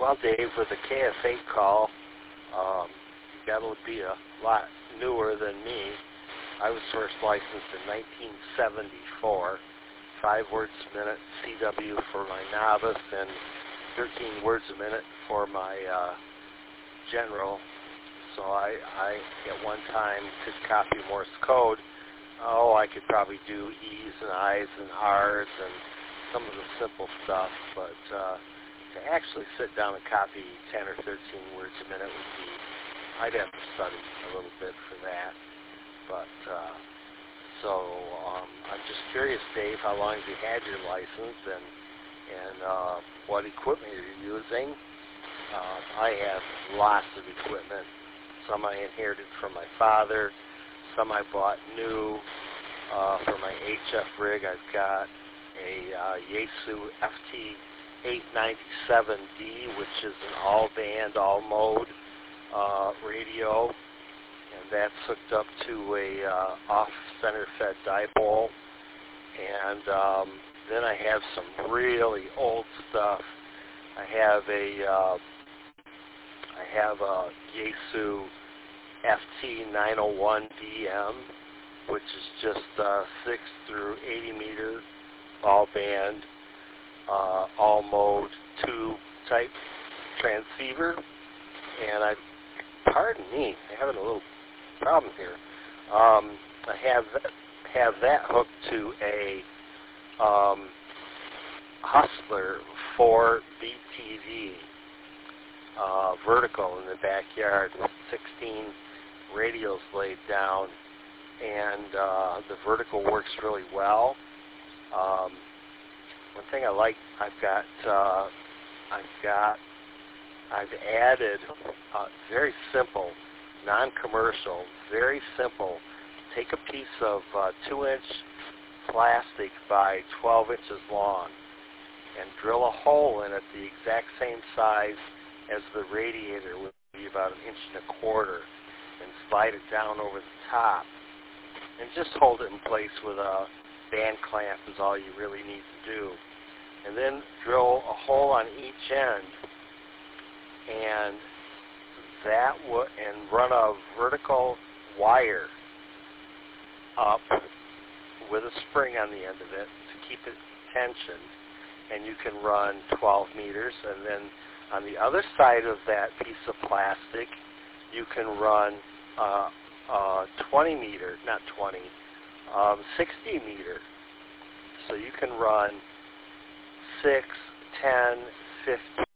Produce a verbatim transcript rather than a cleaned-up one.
Well, Dave, with the K F eight call, um, you got to be a lot newer than me. I was first licensed in nineteen seventy-four, five words a minute C W for my novice and thirteen words a minute for my uh, general. So I, I, at one time, could copy Morse code. Oh, I could probably do E's and I's and R's and some of the simple stuff, but uh, to actually sit down and copy ten or thirteen words a minute would be, I'd have to study a little bit for that. But, uh, so um, I'm just curious, Dave, how long have you had your license and, and uh, what equipment you're using? Uh, I have lots of equipment. Some I inherited from my father. Some I bought new. Uh, for my H F rig, I've got a uh, Yaesu F T eight ninety-seven D, which is an all-band, all-mode uh, radio, and that's hooked up to a uh, off-center fed dipole. And um, then I have some really old stuff. I have a uh, I have a Yaesu F T nine oh one D M, which is just uh, six through eighty meter, all band, uh, all mode tube type transceiver. And I, pardon me, I'm having a little problem here. Um, I have have that hooked to a um, Hustler four B T V uh, vertical in the backyard with sixteen radios laid down, and uh, the vertical works really well. Um, one thing I like, I've got, uh, I've got, I've added uh, very simple, non-commercial, very simple. Take a piece of uh, two-inch plastic by twelve inches long and drill a hole in it the exact same size as the radiator, would be about an inch and a quarter, and slide it down over the top. And just hold it in place with a band clamp is all you really need to do. And then drill a hole on each end, and that w and run a vertical wire up with a spring on the end of it to keep it tensioned. And you can run twelve meters, and then on the other side of that piece of plastic, you can run uh, uh, twenty meter, not twenty, um, sixty meter. So you can run six, ten, fifteen,